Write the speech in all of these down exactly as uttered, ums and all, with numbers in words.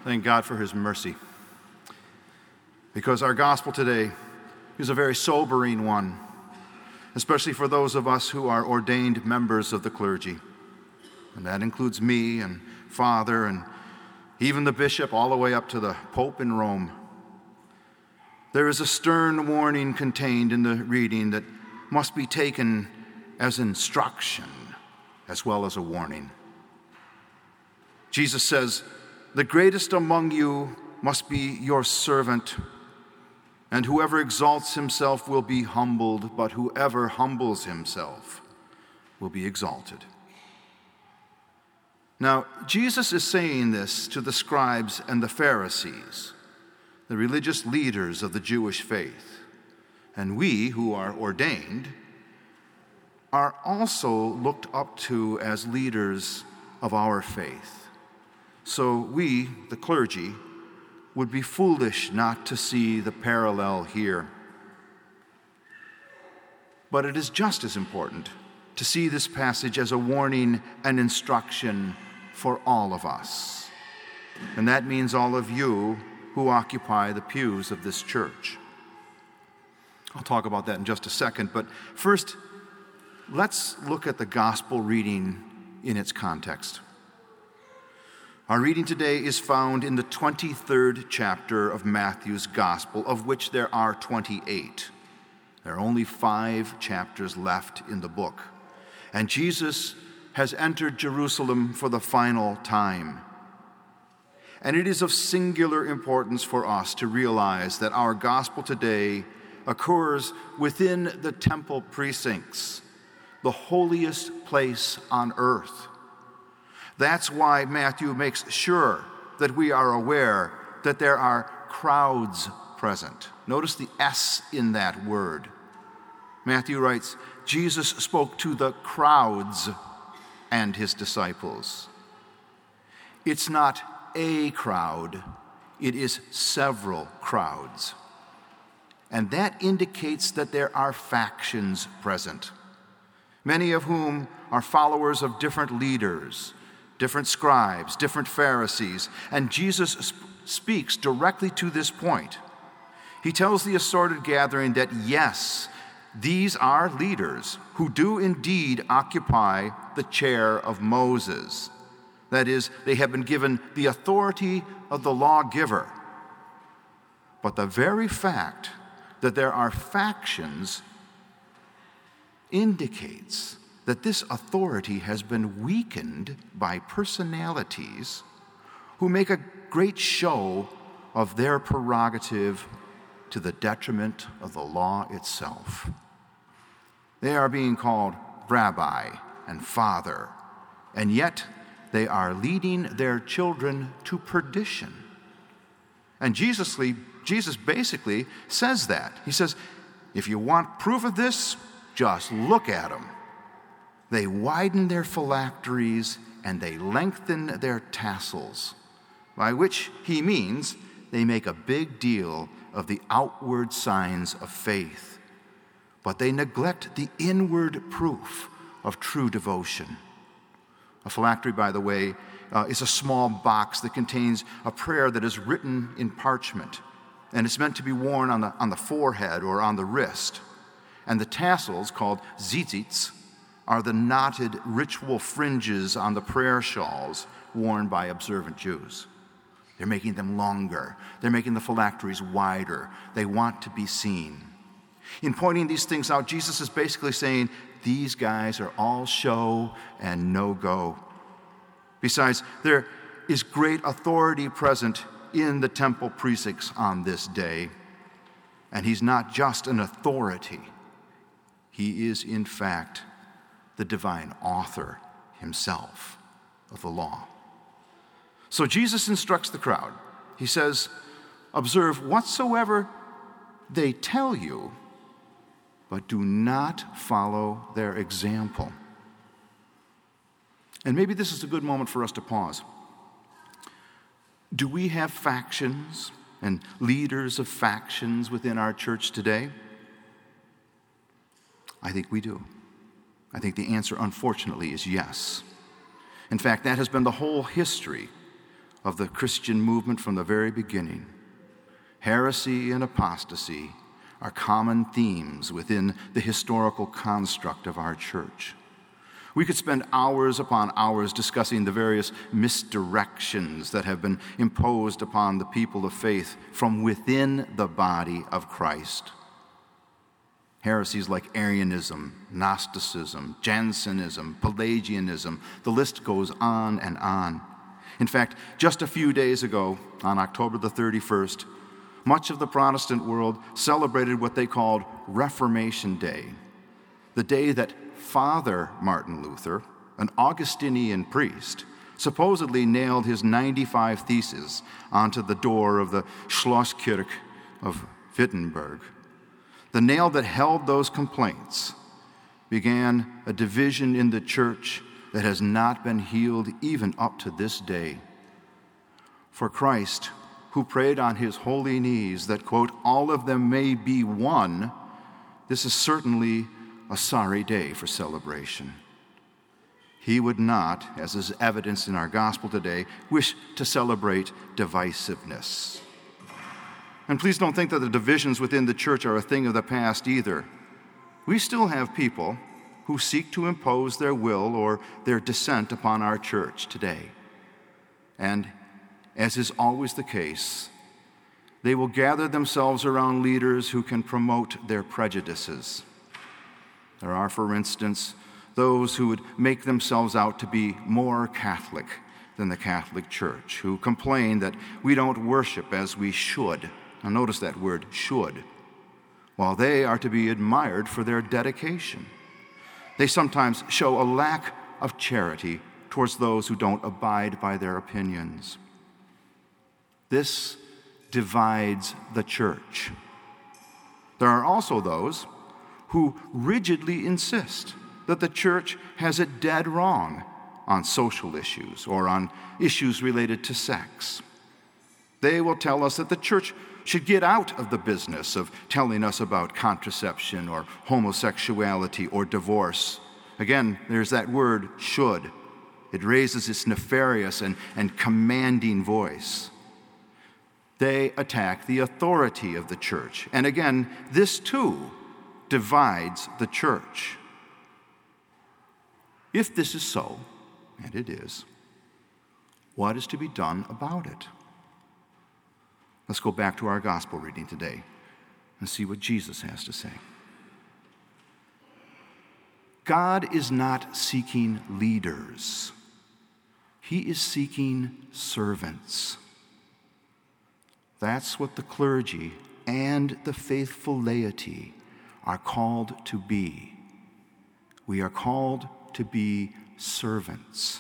Thank God for his mercy. Because our gospel today is a very sobering one, especially for those of us who are ordained members of the clergy. And that includes me and Father and even the bishop, all the way up to the Pope in Rome. There is a stern warning contained in the reading that must be taken as instruction as well as a warning. Jesus says, "The greatest among you must be your servant, and whoever exalts himself will be humbled, but whoever humbles himself will be exalted." Now, Jesus is saying this to the scribes and the Pharisees, the religious leaders of the Jewish faith. And we, who are ordained, are also looked up to as leaders of our faith. So we, the clergy, would be foolish not to see the parallel here. But it is just as important to see this passage as a warning and instruction for all of us. And that means all of you who occupy the pews of this church. I'll talk about that in just a second, but first, let's look at the gospel reading in its context. Our reading today is found in the twenty-third chapter of Matthew's Gospel, of which there are twenty-eight. There are only five chapters left in the book. And Jesus has entered Jerusalem for the final time. And it is of singular importance for us to realize that our gospel today occurs within the temple precincts, the holiest place on earth. That's why Matthew makes sure that we are aware that there are crowds present. Notice the S in that word. Matthew writes, Jesus spoke to the crowds and his disciples. It's not a crowd, it is several crowds. And that indicates that there are factions present, many of whom are followers of different leaders, different scribes, different Pharisees, and Jesus sp- speaks directly to this point. He tells the assorted gathering that yes, these are leaders who do indeed occupy the chair of Moses. That is, they have been given the authority of the lawgiver. But the very fact that there are factions indicates that this authority has been weakened by personalities who make a great show of their prerogative to the detriment of the law itself. They are being called rabbi and father, and yet they are leading their children to perdition. And Jesus, Jesus basically says that. He says, if you want proof of this, just look at them. They widen their phylacteries and they lengthen their tassels, by which he means they make a big deal of the outward signs of faith, but they neglect the inward proof of true devotion. A phylactery, by the way, uh, is a small box that contains a prayer that is written in parchment, and it's meant to be worn on the, on the forehead or on the wrist. And the tassels, called tzitzits, are the knotted ritual fringes on the prayer shawls worn by observant Jews. They're making them longer. They're making the phylacteries wider. They want to be seen. In pointing these things out, Jesus is basically saying, these guys are all show and no go. Besides, there is great authority present in the temple precincts on this day. And he's not just an authority. He is, in fact, the divine author himself of the law. So Jesus instructs the crowd. He says, observe whatsoever they tell you, but do not follow their example. And maybe this is a good moment for us to pause. Do we have factions and leaders of factions within our church today? I think we do. I think the answer, unfortunately, is yes. In fact, that has been the whole history of the Christian movement from the very beginning. Heresy and apostasy are common themes within the historical construct of our church. We could spend hours upon hours discussing the various misdirections that have been imposed upon the people of faith from within the body of Christ. Heresies like Arianism, Gnosticism, Jansenism, Pelagianism, the list goes on and on. In fact, just a few days ago, on October the thirty-first, much of the Protestant world celebrated what they called Reformation Day, the day that Father Martin Luther, an Augustinian priest, supposedly nailed his ninety-five theses onto the door of the Schlosskirche of Wittenberg. The nail that held those complaints began a division in the church that has not been healed even up to this day. For Christ, who prayed on his holy knees that, quote, all of them may be one, this is certainly a sorry day for celebration. He would not, as is evidenced in our gospel today, wish to celebrate divisiveness. And please don't think that the divisions within the church are a thing of the past either. We still have people who seek to impose their will or their dissent upon our church today. And as is always the case, they will gather themselves around leaders who can promote their prejudices. There are, for instance, those who would make themselves out to be more Catholic than the Catholic Church, who complain that we don't worship as we should. Now notice that word, should, while they are to be admired for their dedication. They sometimes show a lack of charity towards those who don't abide by their opinions. This divides the church. There are also those who rigidly insist that the church has it dead wrong on social issues or on issues related to sex. They will tell us that the church should get out of the business of telling us about contraception or homosexuality or divorce. Again, there's that word, should. It raises its nefarious and, and commanding voice. They attack the authority of the church. And again, this too divides the church. If this is so, and it is, what is to be done about it? Let's go back to our gospel reading today and see what Jesus has to say. God is not seeking leaders. He is seeking servants. That's what the clergy and the faithful laity are called to be. We are called to be servants.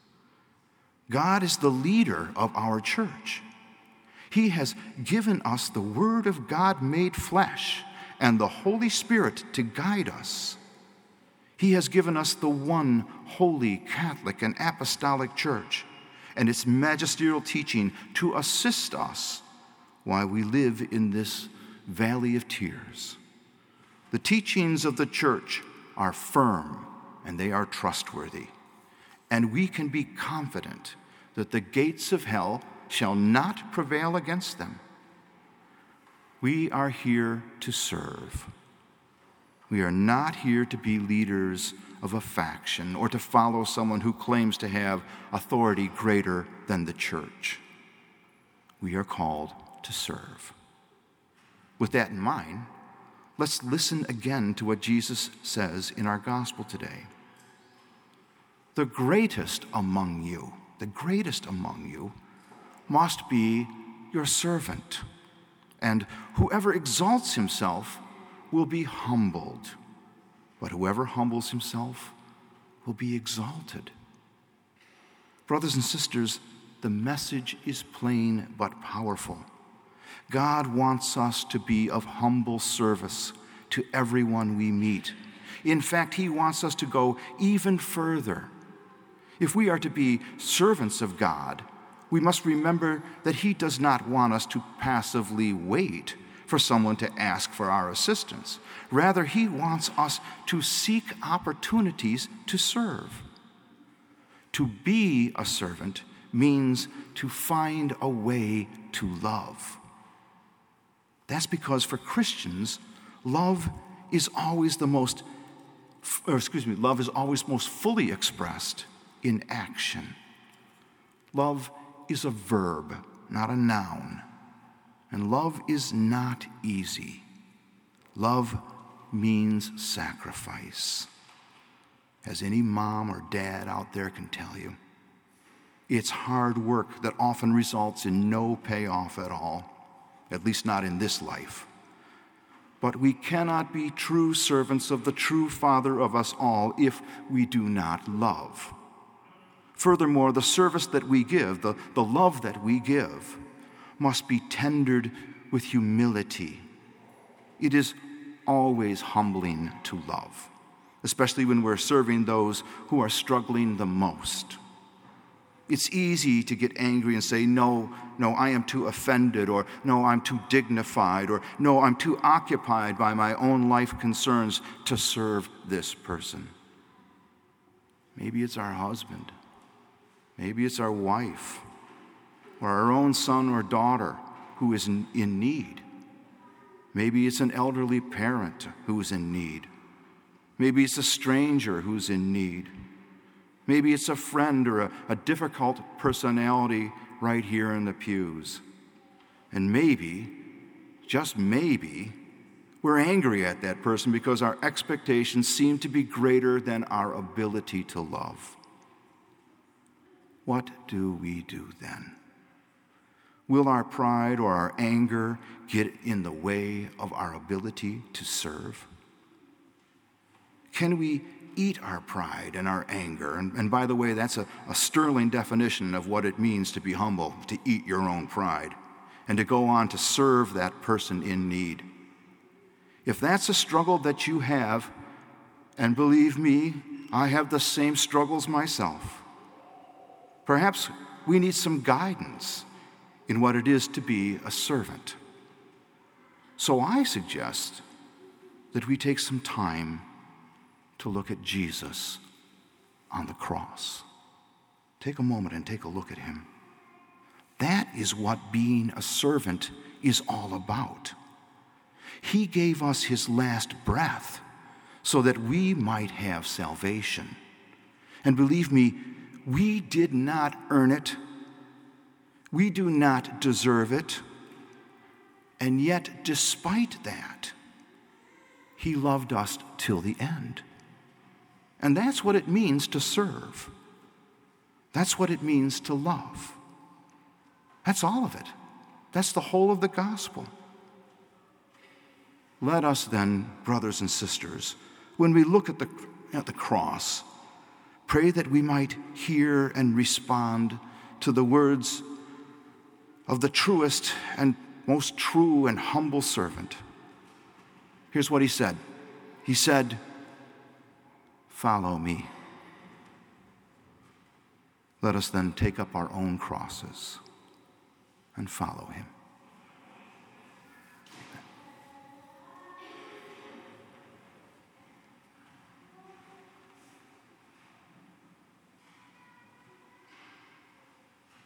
God is the leader of our church. He has given us the Word of God made flesh and the Holy Spirit to guide us. He has given us the one holy Catholic and Apostolic Church and its magisterial teaching to assist us while we live in this valley of tears. The teachings of the church are firm and they are trustworthy, and we can be confident that the gates of hell shall not prevail against them. We are here to serve. We are not here to be leaders of a faction or to follow someone who claims to have authority greater than the church. We are called to serve. With that in mind, let's listen again to what Jesus says in our gospel today. The greatest among you, the greatest among you, must be your servant, and whoever exalts himself will be humbled, but whoever humbles himself will be exalted. Brothers and sisters, the message is plain but powerful. God wants us to be of humble service to everyone we meet. In fact, he wants us to go even further. If we are to be servants of God, we must remember that he does not want us to passively wait for someone to ask for our assistance. Rather, he wants us to seek opportunities to serve. To be a servant means to find a way to love. That's because for Christians, love is always the most, or excuse me, love is always most fully expressed in action. Love is a verb, not a noun. And love is not easy. Love means sacrifice. As any mom or dad out there can tell you, it's hard work that often results in no payoff at all, at least not in this life. But we cannot be true servants of the true Father of us all if we do not love. Furthermore, the service that we give, the, the love that we give, must be tendered with humility. It is always humbling to love, especially when we're serving those who are struggling the most. It's easy to get angry and say, no, no, I am too offended, or no, I'm too dignified, or no, I'm too occupied by my own life concerns to serve this person. Maybe it's our husband. Maybe it's our wife, or our own son or daughter who is in, in need. Maybe it's an elderly parent who is in need. Maybe it's a stranger who's in need. Maybe it's a friend or a, a difficult personality right here in the pews. And maybe, just maybe, we're angry at that person because our expectations seem to be greater than our ability to love. What do we do then? Will our pride or our anger get in the way of our ability to serve? Can we eat our pride and our anger? And, and by the way, that's a, a sterling definition of what it means to be humble, to eat your own pride, and to go on to serve that person in need. If that's a struggle that you have, and believe me, I have the same struggles myself, perhaps we need some guidance in what it is to be a servant. So I suggest that we take some time to look at Jesus on the cross. Take a moment and take a look at him. That is what being a servant is all about. He gave us his last breath so that we might have salvation. And believe me, we did not earn it. We do not deserve it. And yet, despite that, he loved us till the end. And that's what it means to serve. That's what it means to love. That's all of it. That's the whole of the gospel. Let us then, brothers and sisters, when we look at the, at the cross, pray that we might hear and respond to the words of the truest and most true and humble servant. Here's what he said. He said, "Follow me." Let us then take up our own crosses and follow him.